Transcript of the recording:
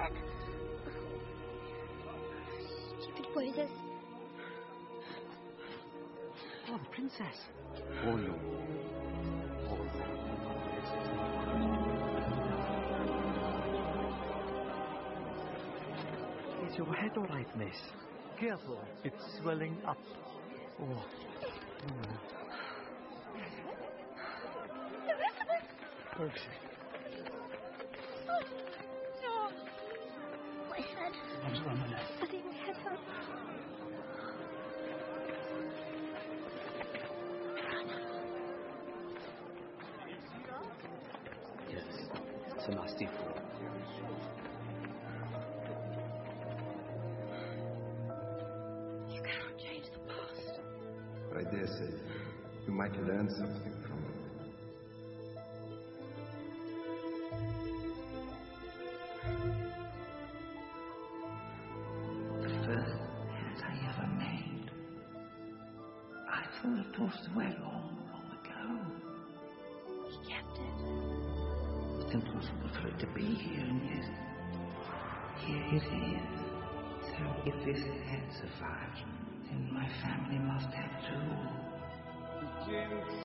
back. Stupid voices. Oh, the princess. Oh, no. Is your head all right, miss? Careful, it's swelling up. Oh. Elizabeth! Perfect. No. My head. What's wrong with it? I think my head hurts. Yes, it's a nasty fall. You cannot change the past. But I dare say you might learn something from it. The first hat I ever made. I thought it passed away long ago. He kept it. It's impossible for it to be here, and yet here it is. So if this hat survives, then my family must have too.